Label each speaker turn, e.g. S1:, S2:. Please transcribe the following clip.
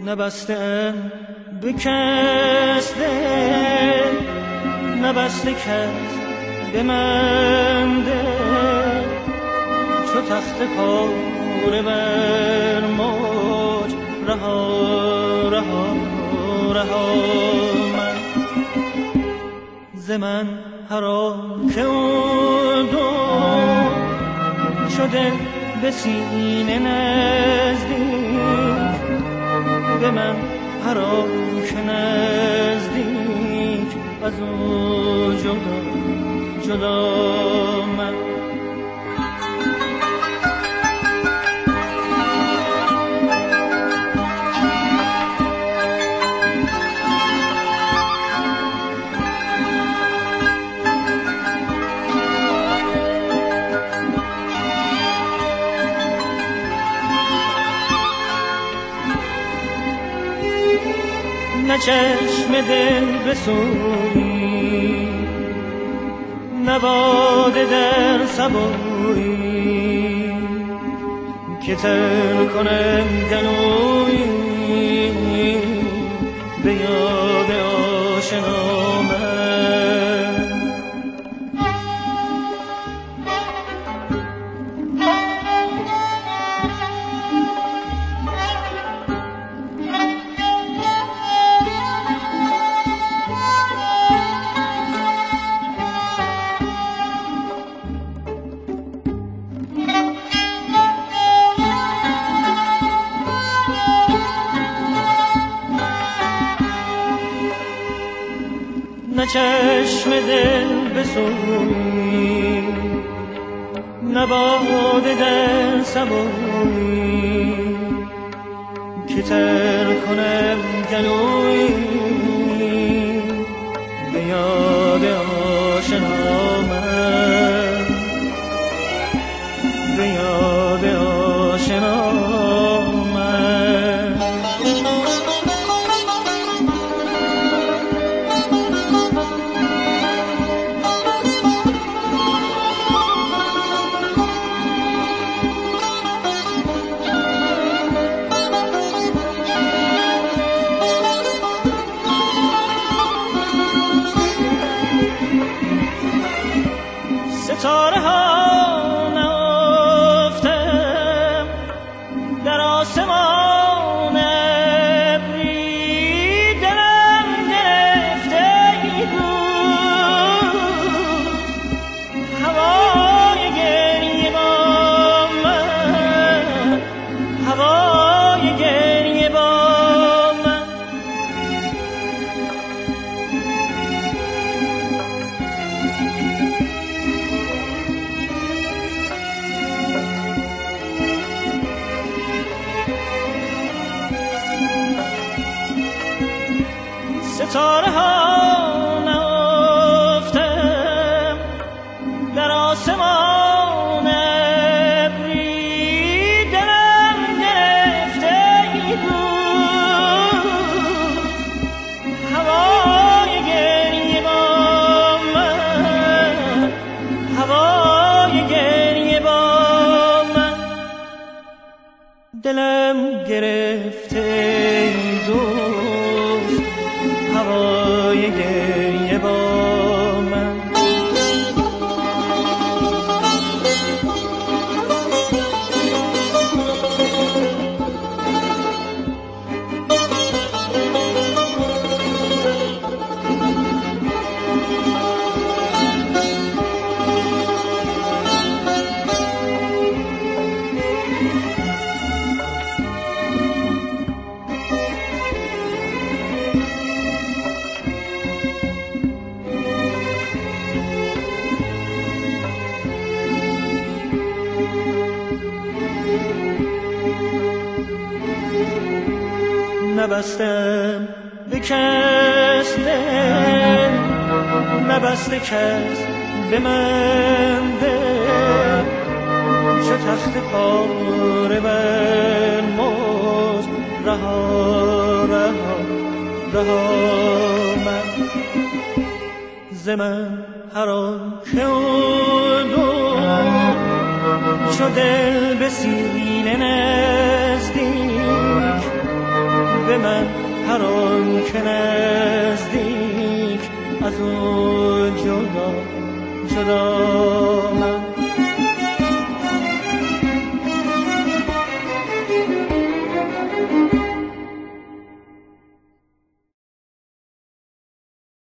S1: نبستم به کس دل، نبسته کس به من دل، چو تخت پاره بر موج رها رها رها من ز من هر آن که او دو شده به سینه نزدیک، به من هر آن که نزدیک از او جدا جدا من نه چشم دل بسویی، نه باده در صبویی که تر کنم گلویی به یاد آشنا من. نه چشم دل بسویی، نه باده در صبویی که تر کنم گلویی به یاد آشنا من، به یاد آشنا من. ستاره ها نافتم در آسمان ابری، دلم گرفته ای دوست هوای گریه با من، هوای گریه با من. ستاره ها نافتم در آسمان ابری، دلم گرفته ای دوست هوای گریه با من، هوای گریه با من. دلم گرفته ای دوست هوای گریه با من. نبستم به کس دل، نبسته کس به من دل، چو تخت پاره بر موج رها رها رها من ز من هر آن که او دو چو دل به سینه نزدیک، به من هر آن که نزدیک از او جدا جدا